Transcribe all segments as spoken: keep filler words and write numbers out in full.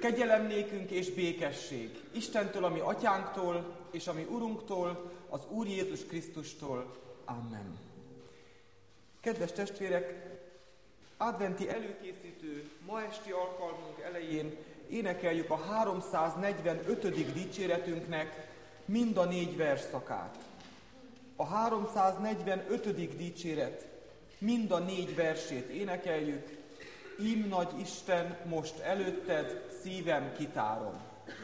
Kegyelem nékünk és békesség Istentől, ami atyánktól, és ami Urunktól, az Úr Jézus Krisztustól. Amen. Kedves testvérek, adventi előkészítő ma esti alkalmunk elején énekeljük a háromszáznegyvenötödik dicséretünknek mind a négy versszakát. A háromszáznegyvenötödik dicséret mind a négy versét énekeljük. Ím nagy Isten, most előtted szívem kitárom.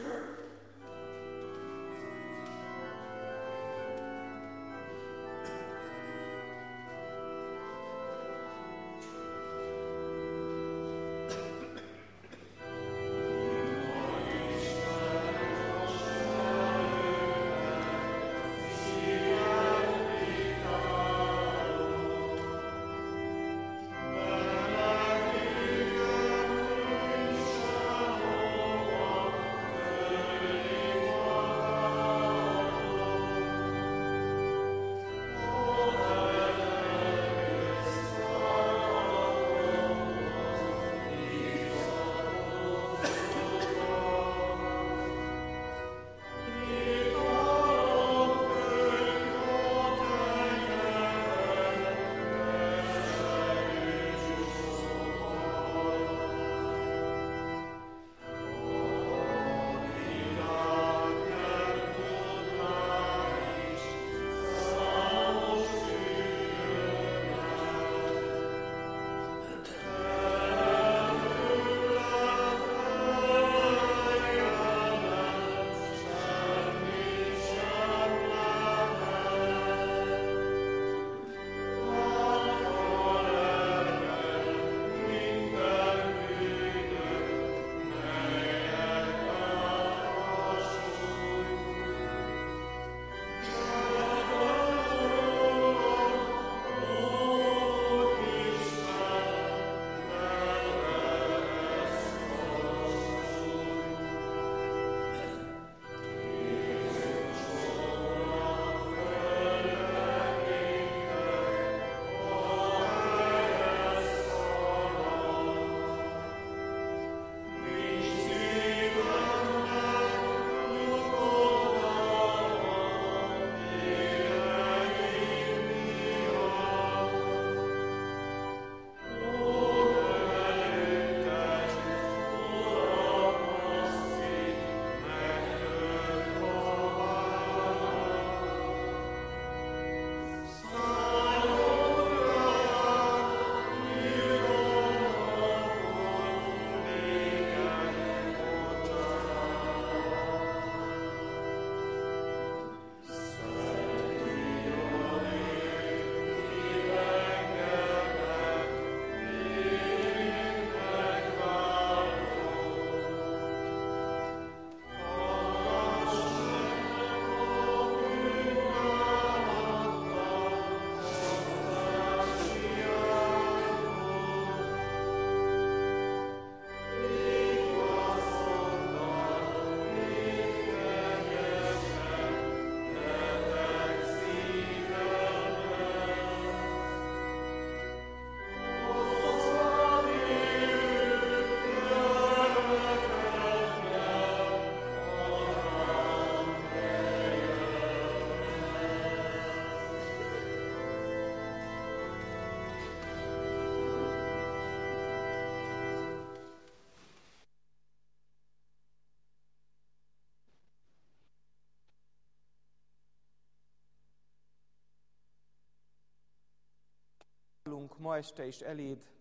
Ma este is eléd,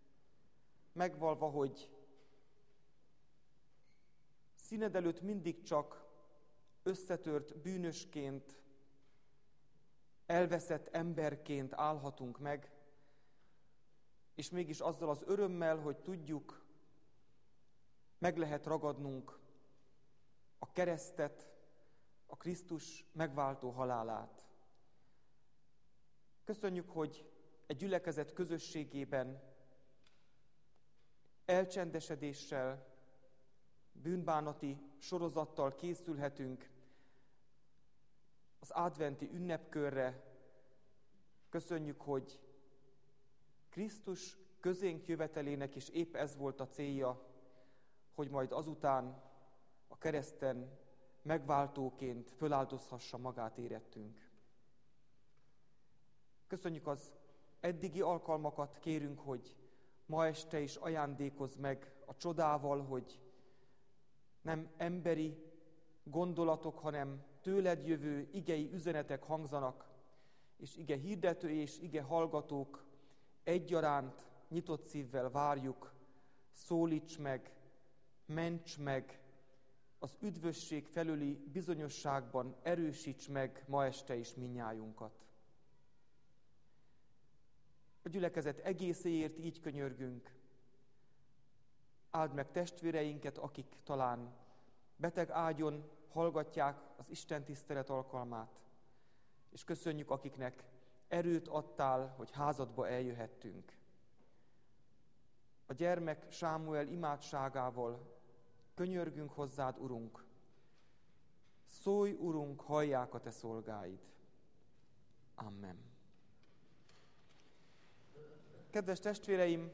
megvalva, hogy színed előtt mindig csak összetört bűnösként, elveszett emberként állhatunk meg, és mégis azzal az örömmel, hogy tudjuk, meg lehet ragadnunk a keresztet, a Krisztus megváltó halálát. Köszönjük, hogy egy gyülekezet közösségében elcsendesedéssel, bűnbánati sorozattal készülhetünk az adventi ünnepkörre. Köszönjük, hogy Krisztus közénk jövetelének is épp ez volt a célja, hogy majd azután a kereszten megváltóként föláldozhassa magát érettünk. Köszönjük az eddigi alkalmakat, kérünk, hogy ma este is ajándékozz meg a csodával, hogy nem emberi gondolatok, hanem tőled jövő igei üzenetek hangzanak, és ige hirdetői és ige hallgatók egyaránt nyitott szívvel várjuk, szólíts meg, ments meg, az üdvösség felüli bizonyosságban erősíts meg ma este is minnyájunkat. A gyülekezet egészéért így könyörgünk. Áld meg testvéreinket, akik talán beteg ágyon hallgatják az Isten tisztelet alkalmát, és köszönjük, akiknek erőt adtál, hogy házadba eljöhettünk. A gyermek Sámuel imádságával könyörgünk hozzád, Urunk. Szólj, Urunk, hallják a te szolgáid. Amen. Kedves testvéreim,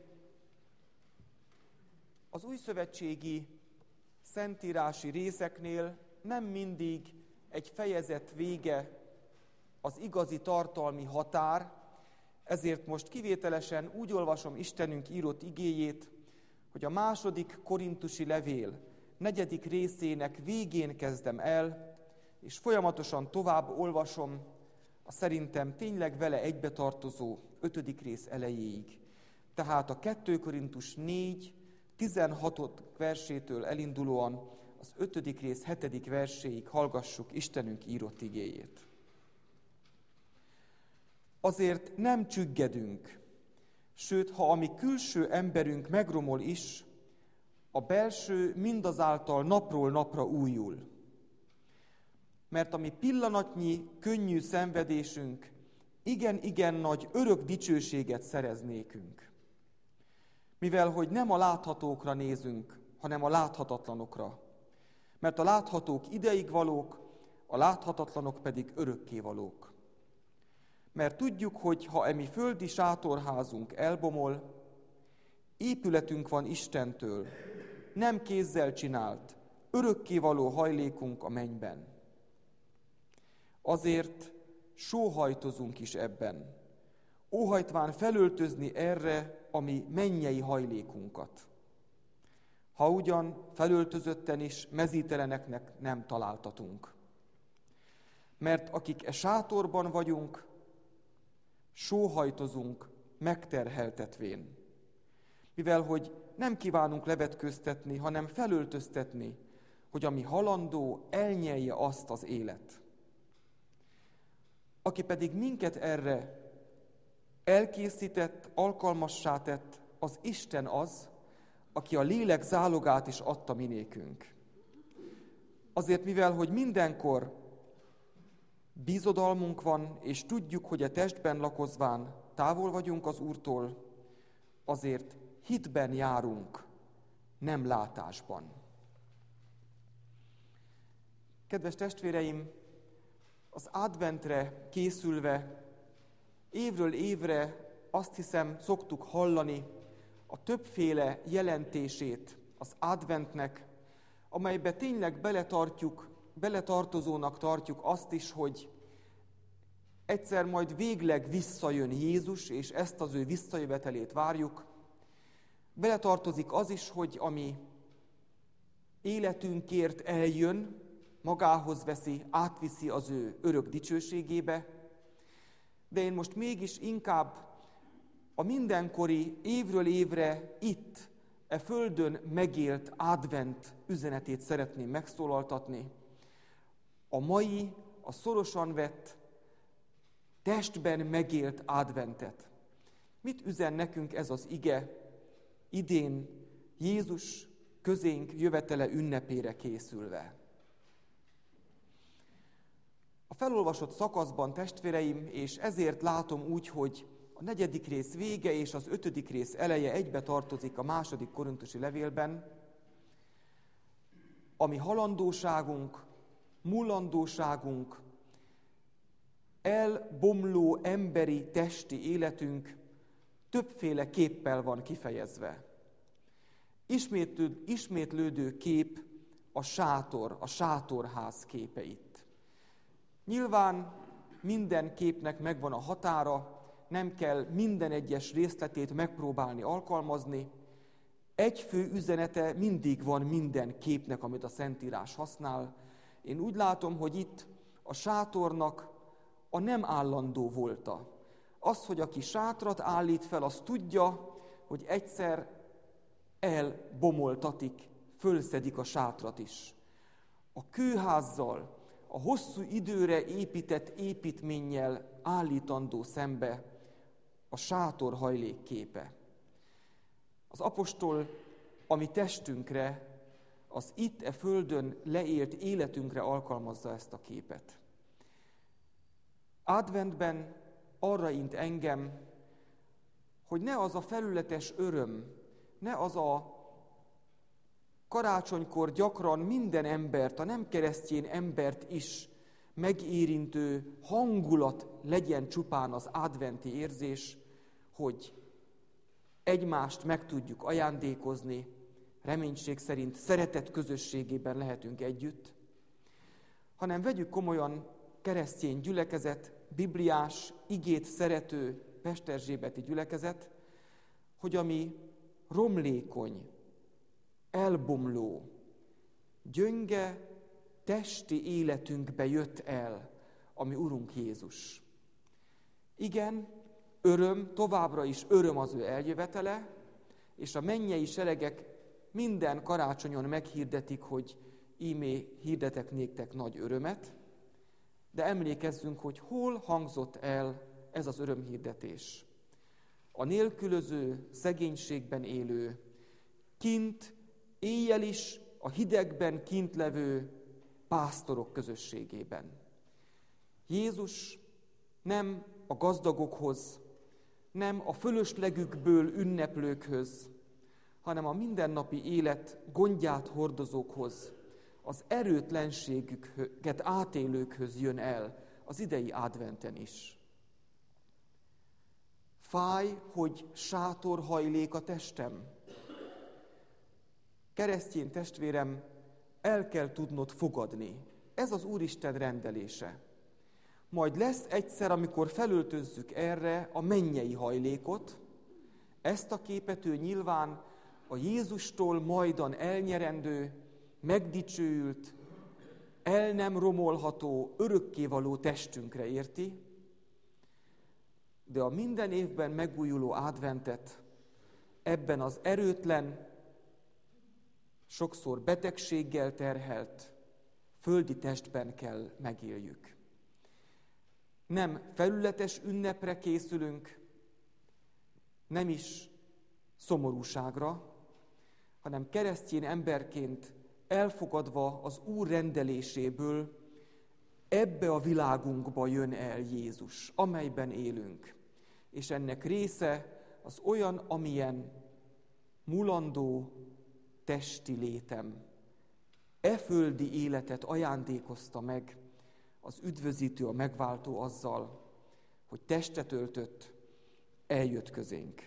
az újszövetségi szentírási részeknél nem mindig egy fejezet vége az igazi tartalmi határ, ezért most kivételesen úgy olvasom Istenünk írott igéjét, hogy a második korintusi levél negyedik részének végén kezdem el, és folyamatosan tovább olvasom a szerintem tényleg vele egybetartozó ötödik rész elejéig. Tehát a kettő Korintus négy, tizenhat versétől elindulóan az ötödik rész hetedik verséig hallgassuk Istenünk írott igéjét. Azért nem csüggedünk, sőt, ha a mi külső emberünk megromol is, a belső mindazáltal napról napra újul. Mert a mi pillanatnyi, könnyű szenvedésünk igen-igen nagy örök dicsőséget szerez nékünk. Mivel, hogy nem a láthatókra nézünk, hanem a láthatatlanokra. Mert a láthatók ideig valók, a láthatatlanok pedig örökké valók. Mert tudjuk, hogy ha emi földi sátorházunk elbomol, épületünk van Istentől, nem kézzel csinált, örökkévaló hajlékunk a mennyben. Azért sóhajtozunk is ebben, óhajtván felöltözni erre a mi mennyei hajlékunkat. Ha ugyan felöltözötten is mezíteleneknek nem találtatunk. Mert akik e sátorban vagyunk, sóhajtozunk megterheltetvén, mivel hogy nem kívánunk levetköztetni, hanem felöltöztetni, hogy ami halandó, elnyelje azt az élet. Aki pedig minket erre elkészített, alkalmassá tett, az Isten az, aki a lélek zálogát is adta minékünk. Azért, mivel hogy mindenkor bízodalmunk van, és tudjuk, hogy a testben lakozván távol vagyunk az Úrtól, azért hitben járunk, nem látásban. Kedves testvéreim, az adventre készülve évről évre azt hiszem szoktuk hallani a többféle jelentését az adventnek, amelybe tényleg beletartjuk, beletartozónak tartjuk azt is, hogy egyszer majd végleg visszajön Jézus, és ezt az ő visszajövetelét várjuk. Beletartozik az is, hogy ami életünkért eljön, magához veszi, átviszi az ő örök dicsőségébe, de én most mégis inkább a mindenkori évről évre itt, e földön megélt advent üzenetét szeretném megszólaltatni. A mai, a szorosan vett, testben megélt adventet. Mit üzen nekünk ez az ige idén Jézus közénk jövetele ünnepére készülve? A felolvasott szakaszban, testvéreim, és ezért látom úgy, hogy a negyedik rész vége és az ötödik rész eleje egybe tartozik a második korintusi levélben, ami halandóságunk, mullandóságunk, elbomló emberi testi életünk többféle képpel van kifejezve. ismétlő, ismétlődő kép a sátor, a sátorház képe itt. Nyilván minden képnek megvan a határa, nem kell minden egyes részletét megpróbálni alkalmazni. Egy fő üzenete mindig van minden képnek, amit a Szentírás használ. Én úgy látom, hogy itt a sátornak a nem állandó volta. Az, hogy aki sátrat állít fel, az tudja, hogy egyszer elbomoltatik, fölszedik a sátrat is. A kőházzal, a hosszú időre épített építménnyel állítandó szembe a sátor hajlék képe. Az apostol a mi testünkre, az itt e földön leélt életünkre alkalmazza ezt a képet. Adventben arra int engem, hogy ne az a felületes öröm, ne az a karácsonykor gyakran minden embert, a nem keresztény embert is megérintő hangulat legyen csupán az adventi érzés, hogy egymást meg tudjuk ajándékozni, reménység szerint szeretet közösségében lehetünk együtt, hanem vegyük komolyan keresztény gyülekezet, bibliás, igét szerető pesterzsébeti gyülekezet, hogy ami romlékony, elbomló, gyönge, testi életünkbe jött el a mi Urunk Jézus. Igen, öröm, továbbra is öröm az ő eljövetele, és a mennyei seregek minden karácsonyon meghirdetik, hogy ímé hirdetek néktek nagy örömet, de emlékezzünk, hogy hol hangzott el ez az örömhirdetés. A nélkülöző, szegénységben élő, kint, éjjel is a hidegben kint levő pásztorok közösségében. Jézus nem a gazdagokhoz, nem a fölöslegükből ünneplőkhöz, hanem a mindennapi élet gondját hordozókhoz, az erőtlenségüket átélőkhöz jön el az idei adventen is. Fáj, hogy sátorhajlék a testem. Keresztény testvérem, el kell tudnod fogadni. Ez az Úristen rendelése. Majd lesz egyszer, amikor felöltözzük erre a mennyei hajlékot, ezt a képet ő nyilván a Jézustól majdan elnyerendő, megdicsőült, el nem romolható, örökkévaló testünkre érti, de a minden évben megújuló adventet ebben az erőtlen, sokszor betegséggel terhelt, földi testben kell megéljük. Nem felületes ünnepre készülünk, nem is szomorúságra, hanem keresztény emberként elfogadva az Úr rendeléséből ebbe a világunkba jön el Jézus, amelyben élünk. És ennek része az olyan, amilyen mulandó testi létem. E földi életet ajándékozta meg az üdvözítő, a megváltó azzal, hogy testet öltött, eljött közénk.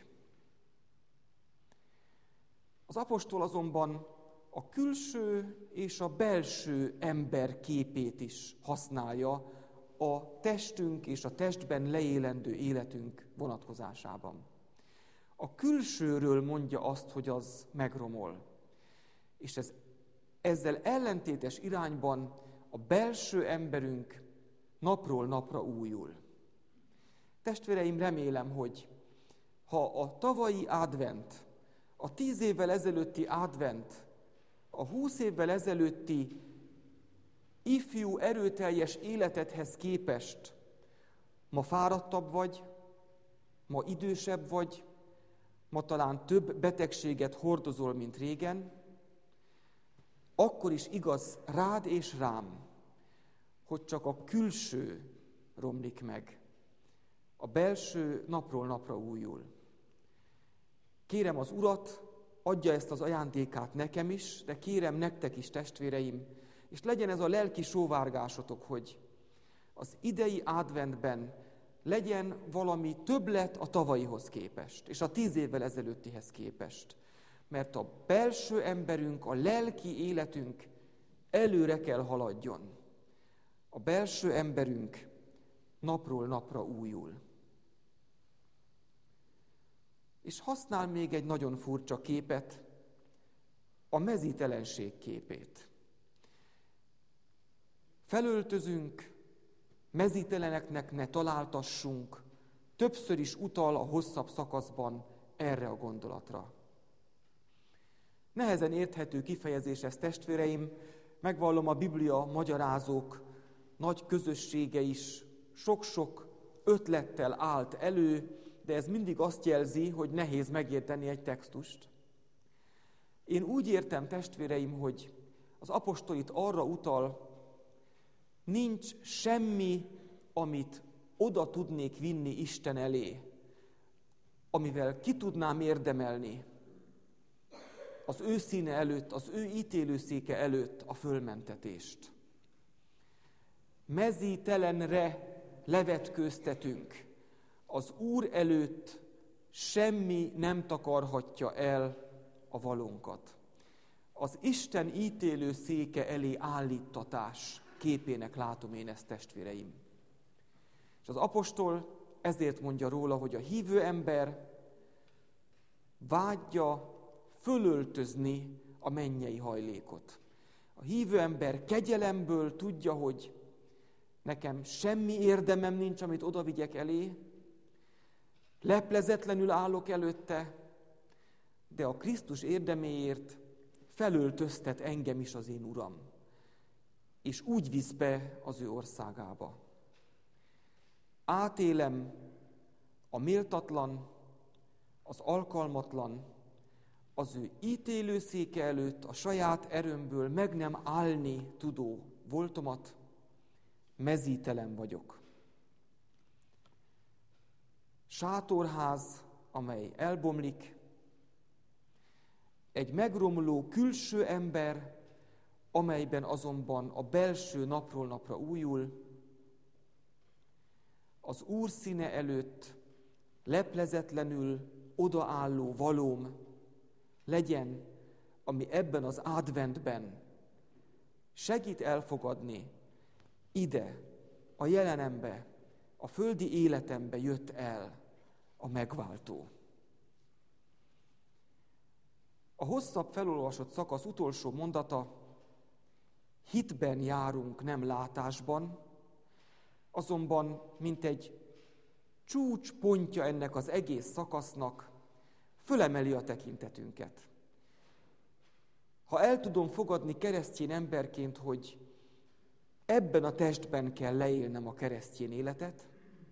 Az apostol azonban a külső és a belső ember képét is használja a testünk és a testben leélendő életünk vonatkozásában. A külsőről mondja azt, hogy az megromol. És ez, ezzel ellentétes irányban a belső emberünk napról napra újul. Testvéreim, remélem, hogy ha a tavalyi advent, a tíz évvel ezelőtti advent, a húsz évvel ezelőtti ifjú, erőteljes életedhez képest ma fáradtabb vagy, ma idősebb vagy, ma talán több betegséget hordozol, mint régen, akkor is igaz rád és rám, hogy csak a külső romlik meg, a belső napról napra újul. Kérem az Urat, adja ezt az ajándékát nekem is, de kérem nektek is, testvéreim, és legyen ez a lelki sóvárgásotok, hogy az idei adventben legyen valami többlet a tavalyihoz képest, és a tíz évvel ezelőttihez képest. mert a belső emberünk, a lelki életünk előre kell haladjon. A belső emberünk napról napra újul. És használ még egy nagyon furcsa képet, a mezítelenség képét. Felöltözünk, mezíteleneknek ne találtassunk, többször is utal a hosszabb szakaszban erre a gondolatra. Nehezen érthető kifejezés ez, testvéreim, megvallom, a Biblia magyarázók nagy közössége is sok-sok ötlettel állt elő, de ez mindig azt jelzi, hogy nehéz megérteni egy textust. Én úgy értem, testvéreim, hogy az apostol itt arra utal, nincs semmi, amit oda tudnék vinni Isten elé, amivel ki tudnám érdemelni az ő színe előtt, az ő ítélőszéke előtt a fölmentetést. Mezítelenre levetkőztetünk. Az Úr előtt semmi nem takarhatja el a valónkat. Az Isten ítélő széke elé állíttatás képének látom én ezt, testvéreim. És az apostol ezért mondja róla, hogy a hívő ember vágyja fölöltözni a mennyei hajlékot. A hívő ember kegyelemből tudja, hogy nekem semmi érdemem nincs, amit oda vigyek elé, leplezetlenül állok előtte, de a Krisztus érdeméért felöltöztet engem is az én Uram, és úgy visz be az ő országába. Átélem a méltatlan, az alkalmatlan, az ő ítélőszéke előtt a saját erőmből meg nem állni tudó voltomat, mezítelen vagyok. Sátorház, amely elbomlik, egy megromló külső ember, amelyben azonban a belső napról napra újul, az Úr színe előtt leplezetlenül odaálló valóm legyen, ami ebben az adventben segít elfogadni, ide, a jelenembe, a földi életembe jött el a megváltó. A hosszabb felolvasott szakasz utolsó mondata, hitben járunk, nem látásban, azonban, mint egy csúcspontja ennek az egész szakasznak, fölemeli a tekintetünket. Ha el tudom fogadni keresztény emberként, hogy ebben a testben kell leélnem a keresztény életet,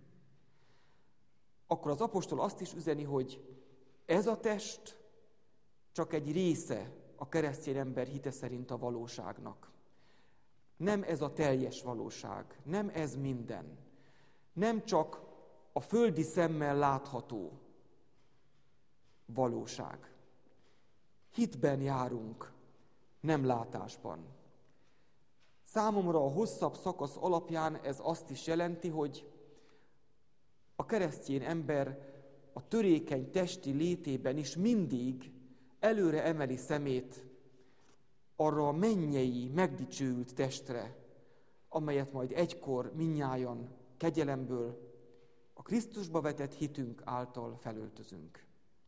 akkor az apostol azt is üzeni, hogy ez a test csak egy része a keresztény ember hite szerint a valóságnak. Nem ez a teljes valóság, nem ez minden. Nem csak a földi szemmel látható valóság. Hitben járunk, nem látásban. Számomra a hosszabb szakasz alapján ez azt is jelenti, hogy a keresztény ember a törékeny testi létében is mindig előre emeli szemét arra a mennyei, megdicsőült testre, amelyet majd egykor mindnyájan kegyelemből, a Krisztusba vetett hitünk által felöltözünk.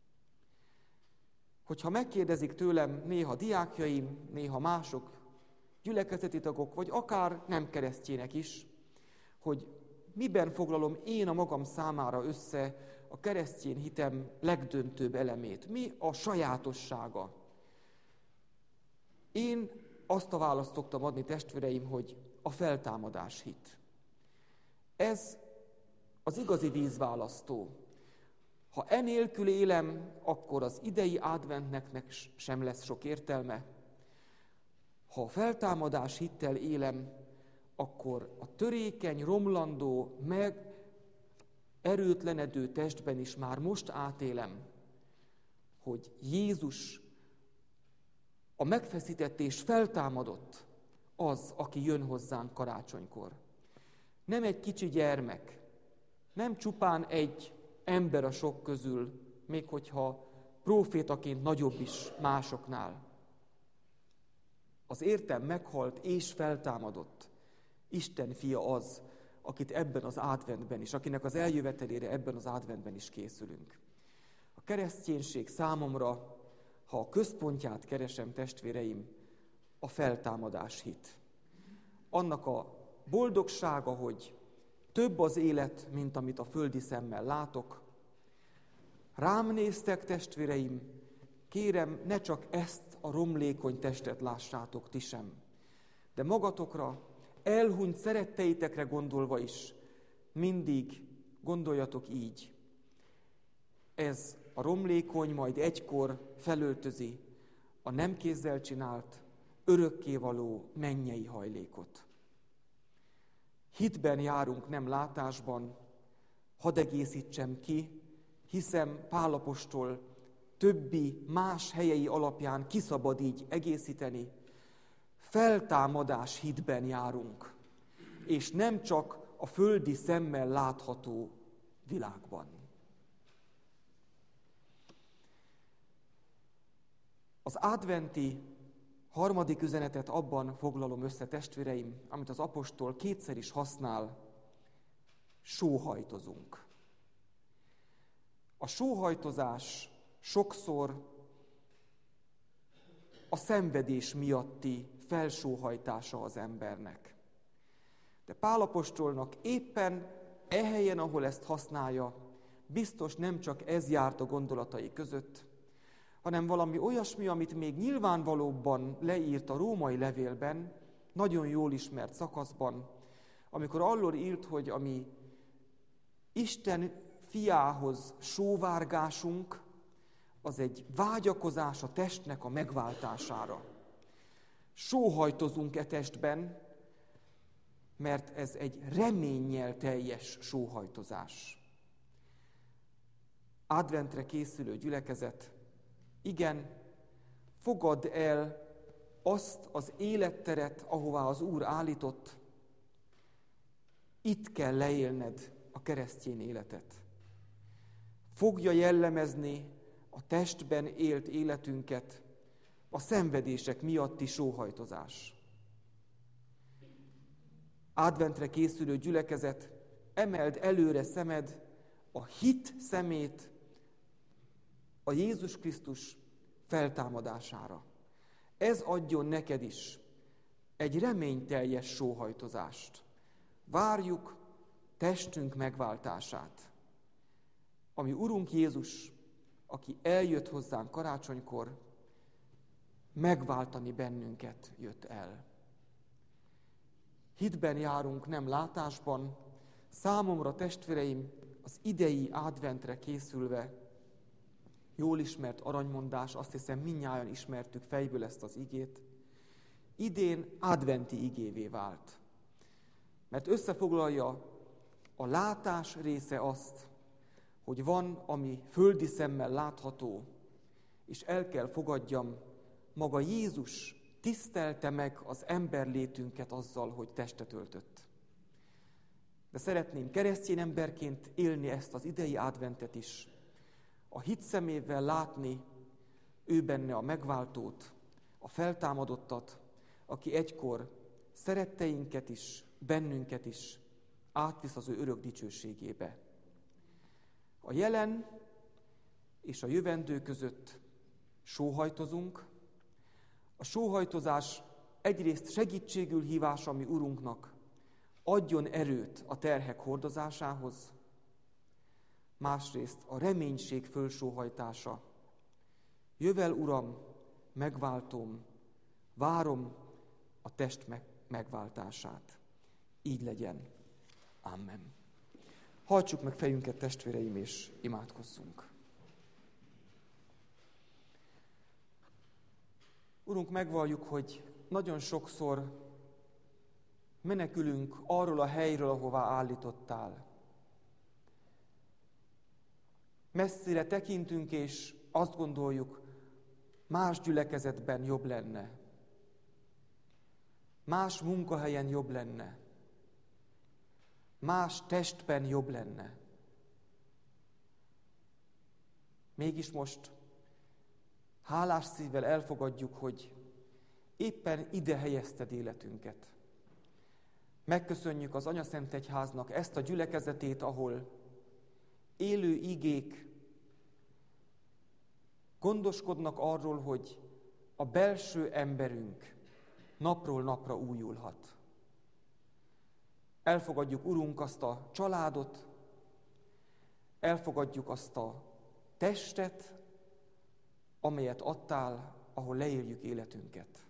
Hogyha megkérdezik tőlem néha diákjaim, néha mások, gyülekezeti tagok, vagy akár nem keresztjének is, hogy miben foglalom én a magam számára össze a keresztény hitem legdöntőbb elemét, mi a sajátossága. Én azt a választ szoktam adni, testvéreim, hogy a feltámadás hit. Ez az igazi vízválasztó. Ha enélkül élem, akkor az idei adventnek sem lesz sok értelme. Ha a feltámadás hittel élem, akkor a törékeny, romlandó, meg erőtlenedő testben is már most átélem, hogy Jézus a megfeszített és feltámadott az, aki jön hozzánk karácsonykor. Nem egy kicsi gyermek, nem csupán egy ember a sok közül, még hogyha prófétaként nagyobb is másoknál. Az értem meghalt és feltámadott Isten fia az, akit ebben az adventben is, akinek az eljövetelére ebben az adventben is készülünk. A kereszténység számomra, ha a központját keresem, testvéreim, a feltámadás hit. Annak a boldogsága, hogy több az élet, mint amit a földi szemmel látok. Rám néztek, testvéreim, kérem, ne csak ezt a romlékony testet lássátok ti sem, de magatokra, elhunyt szeretteitekre gondolva is mindig gondoljatok így. Ez a romlékony majd egykor felöltözi a nem kézzel csinált, örökkévaló mennyei hajlékot. Hitben járunk, nem látásban, hadd egészítsem ki, hiszem Pál apostol többi más helyei alapján kiszabad így egészíteni, feltámadás hitben járunk, és nem csak a földi szemmel látható világban. Az adventi harmadik üzenetet abban foglalom össze, testvéreim, amit az apostol kétszer is használ, sóhajtozunk. A sóhajtozás sokszor a szenvedés miatti felsóhajtása az embernek. De Pál apostolnak éppen e helyen, ahol ezt használja, biztos nem csak ez járt a gondolatai között, hanem valami olyasmi, amit még nyilvánvalóbban leírt a római levélben, nagyon jól ismert szakaszban, amikor arról írt, hogy ami Isten fiához sóvárgásunk, az egy vágyakozás a testnek a megváltására. Sóhajtozunk e testben, mert ez egy reménnyel teljes sóhajtozás. Adventre készülő gyülekezet, igen, fogadd el azt az életteret, ahová az Úr állított, itt kell leélned a keresztény életet. Fogja jellemezni a testben élt életünket a szenvedések miatti sóhajtozás. Adventre készülő gyülekezet, emeld előre szemed a hit szemét a Jézus Krisztus feltámadására. Ez adjon neked is egy reményteljes sóhajtozást. Várjuk testünk megváltását, ami Urunk Jézus, aki eljött hozzánk karácsonykor, megváltani bennünket jött el. Hitben járunk, nem látásban. Számomra, testvéreim, az idei adventre készülve jól ismert aranymondás, azt hiszem mindnyájan ismertük fejből ezt az igét, idén adventi igévé vált. Mert összefoglalja a látás része azt, hogy van, ami földi szemmel látható, és el kell fogadjam, maga Jézus tisztelte meg az emberlétünket azzal, hogy testet öltött. De szeretném keresztény emberként élni ezt az idei adventet is, a hit szemével látni ő benne a megváltót, a feltámadottat, aki egykor szeretteinket is, bennünket is átvisz az ő örök dicsőségébe. A jelen és a jövendő között sóhajtozunk. A sóhajtozás egyrészt segítségül hívása mi Urunknak, adjon erőt a terhek hordozásához, másrészt a reménység fölsóhajtása. Jövel, Uram, megváltom, várom a test megváltását. Így legyen. Amen. Hajtsuk meg fejünket, testvéreim, és imádkozzunk. Urunk, megvalljuk, hogy nagyon sokszor menekülünk arról a helyről, ahová állítottál. Messzire tekintünk, és azt gondoljuk, más gyülekezetben jobb lenne. Más munkahelyen jobb lenne. Más testben jobb lenne. Mégis most hálás szívvel elfogadjuk, hogy éppen ide helyezted életünket. Megköszönjük az Anyaszentegyháznak ezt a gyülekezetét, ahol élő igék gondoskodnak arról, hogy a belső emberünk napról napra újulhat. Elfogadjuk, Urunk, azt a családot, elfogadjuk azt a testet, amelyet adtál, ahol leéljük életünket.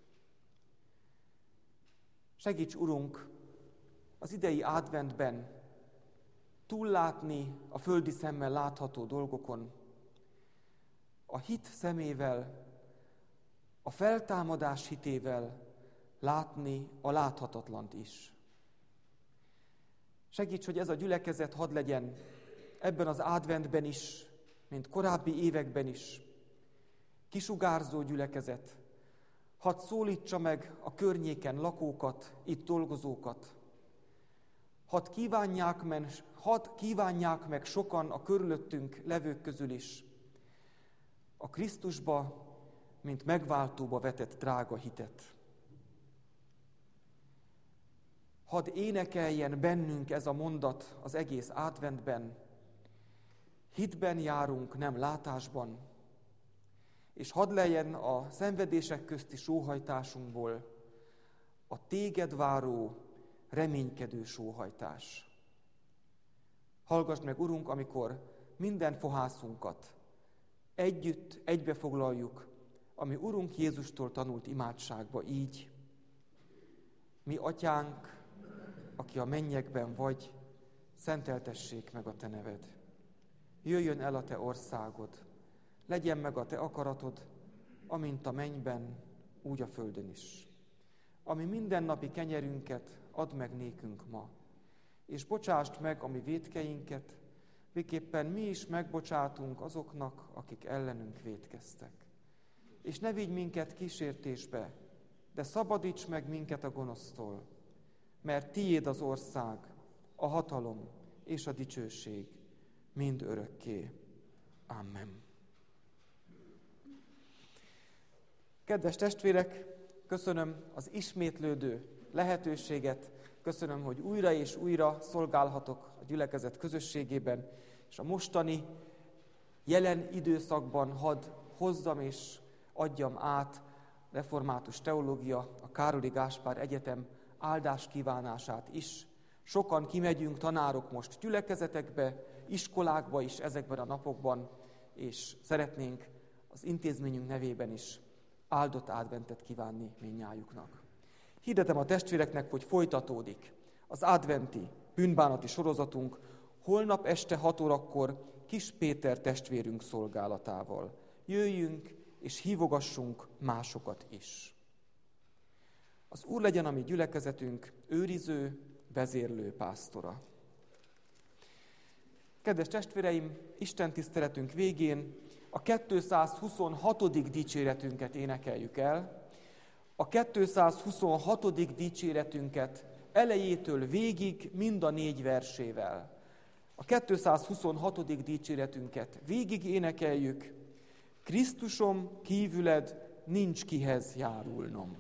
Segíts, Urunk, az idei adventben túllátni a földi szemmel látható dolgokon, a hit szemével, a feltámadás hitével látni a láthatatlant is. Segíts, hogy ez a gyülekezet hadd legyen ebben az adventben is, mint korábbi években is, kisugárzó gyülekezet, hadd szólítsa meg a környéken lakókat, itt dolgozókat, hadd kívánják, men, hadd kívánják meg sokan a körülöttünk levők közül is a Krisztusba, mint megváltóba vetett drága hitet. Hadd énekeljen bennünk ez a mondat az egész adventben, hitben járunk, nem látásban, és hadd legyen a szenvedések közti sóhajtásunkból a téged váró, reménykedő sóhajtás. Hallgass meg, Urunk, amikor minden fohászunkat együtt, egybefoglaljuk, ami Urunk Jézustól tanult imádságba így: mi Atyánk, aki a mennyekben vagy, szenteltessék meg a te neved. Jöjjön el a te országod, legyen meg a te akaratod, amint a mennyben, úgy a földön is. Ami mindennapi kenyerünket add meg nékünk ma, és bocsásd meg a mi vétkeinket, miképpen mi is megbocsátunk azoknak, akik ellenünk vétkeztek. És ne vigy minket kísértésbe, de szabadíts meg minket a gonosztól, mert tiéd az ország, a hatalom és a dicsőség mind örökké. Amen. Kedves testvérek, köszönöm az ismétlődő lehetőséget, köszönöm, hogy újra és újra szolgálhatok a gyülekezet közösségében, és a mostani jelen időszakban hadd hozzam és adjam át református teológia, a Károli Gáspár Egyetem áldás kívánását is. Sokan kimegyünk, tanárok, most gyülekezetekbe, iskolákba is ezekben a napokban, és szeretnénk az intézményünk nevében is áldott adventet kívánni mindnyájuknak. Hirdetem a testvéreknek, hogy folytatódik az adventi bűnbánati sorozatunk holnap este hat órakor Kis Péter testvérünk szolgálatával. Jöjjünk és hívogassunk másokat is. Az Úr legyen a mi gyülekezetünk őriző, vezérlő pásztora. Kedves testvéreim, Isten tiszteletünk végén a kétszázhuszonhatodik dicséretünket énekeljük el. A kétszázhuszonhatodik dicséretünket elejétől végig mind a négy versével. A kétszázhuszonhatodik dicséretünket végig énekeljük: Krisztusom kívüled nincs kihez járulnom.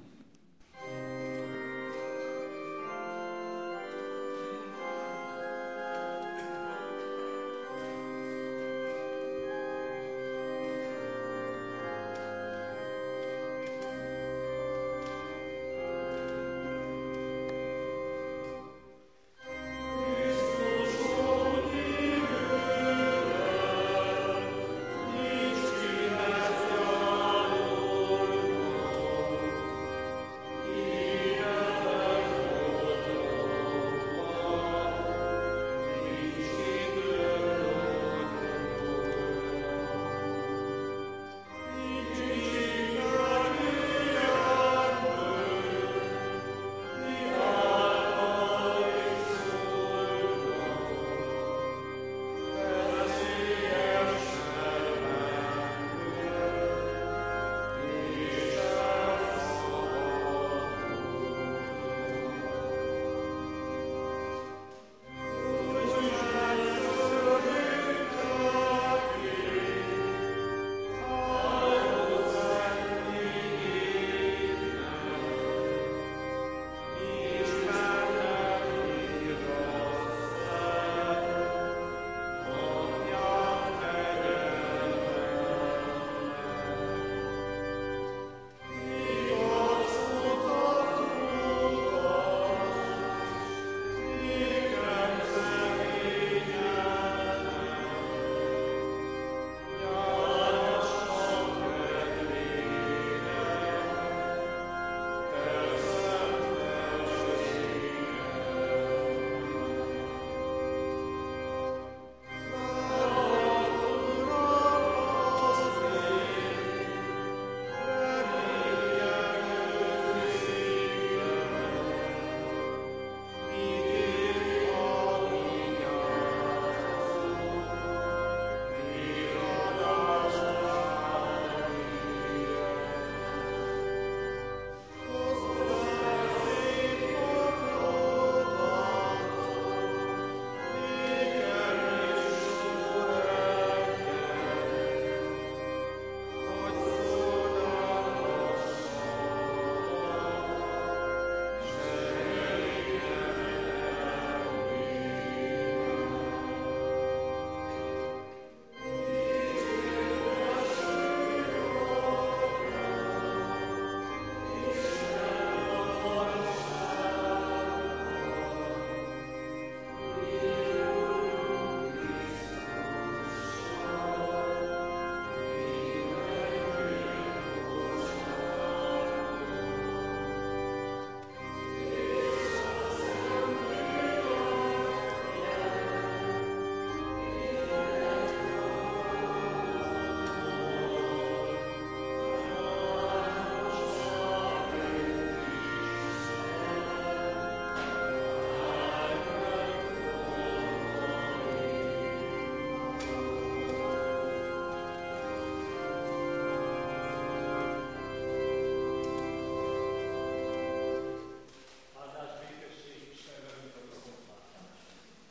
Amen.